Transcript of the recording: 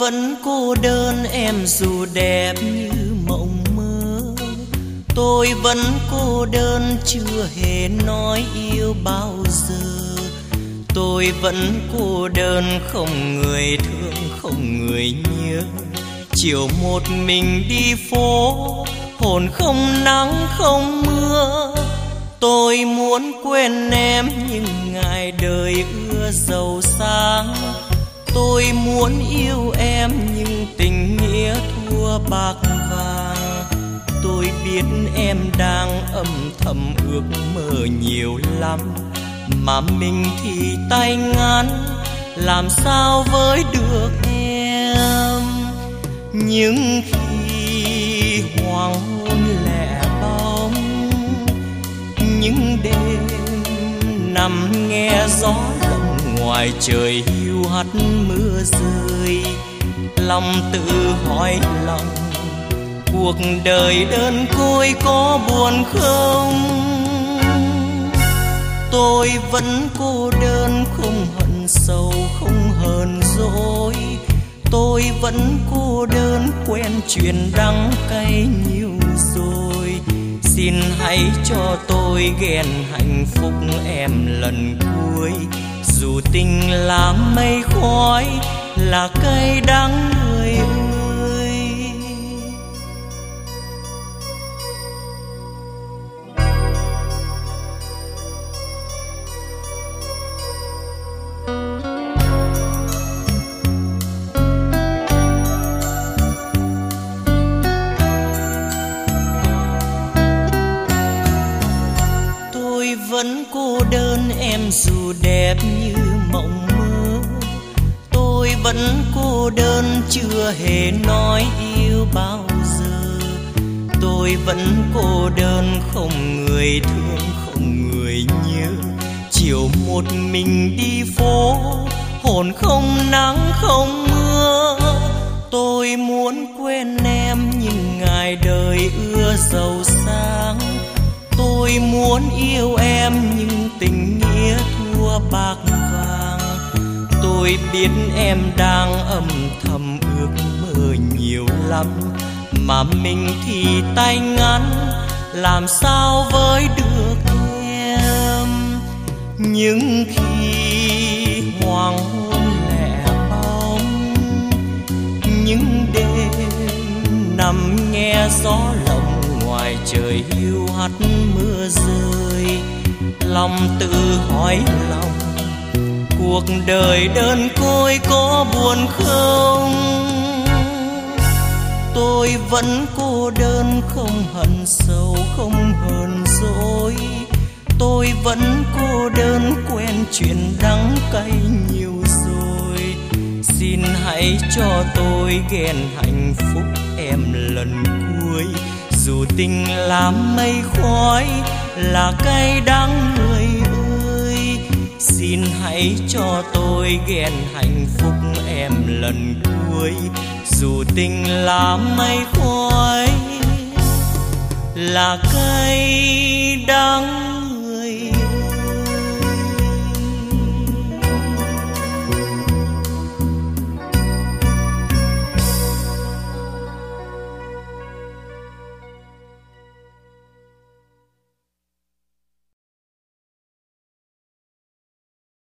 vẫn cô đơn em dù đẹp như mộng mơ. Tôi vẫn cô đơn chưa hề nói yêu bao giờ. Tôi vẫn cô đơn không người thương không người nhớ. Chiều một mình đi phố, hồn không nắng không mưa. Tôi muốn quên em nhưng ngại đời ưa giàu sang. Tôi muốn yêu em nhưng tình nghĩa thua bạc vàng. Tôi biết em đang âm thầm ước mơ nhiều lắm, mà mình thì tay ngắn, làm sao với được em. Nhưng khi hoàng hôn lẻ bóng, những đêm nằm nghe gió lộng ngoài trời hiu hắt mưa rơi, lòng tự hỏi lòng cuộc đời đơn côi có buồn không. Tôi vẫn cô đơn không hận sầu không hờn dỗi. Tôi vẫn cô đơn quen chuyện đắng cay nhiều rồi. Xin hãy cho tôi ghen hạnh phúc em lần cuối. Dù tình là mây khói, là cay đắng người ơi. Tôi vẫn cô đơn em dù đẹp như mộng mơ. Tôi vẫn cô đơn chưa hề nói yêu bao giờ. Tôi vẫn cô đơn không người thương không người nhớ. Chiều một mình đi phố, hồn không nắng không mưa. Tôi muốn quên em nhưng ngại đời ưa giàu sang. Tôi muốn yêu em nhưng tình nghĩa thua bạc vàng. Tôi biết em đang âm thầm ước mơ nhiều lắm, mà mình thì tay ngắn, làm sao với được em. Nhưng khi hoàng hôn lẻ bóng, những đêm nằm nghe gió lộng ngoài trời hiu hắt mưa rơi, lòng tự hỏi lòng cuộc đời đơn côi có buồn không. Tôi vẫn cô đơn không hận sầu không hờn dỗi. Tôi vẫn cô đơn quen chuyện đắng cay nhiều rồi. Xin hãy cho tôi ghen hạnh phúc em lần cuối. Dù tình là mây khói, là cay đắng người ơi. Xin hãy cho tôi ghen hạnh phúc em lần cuối. Dù tình là mây khói, là cay đắng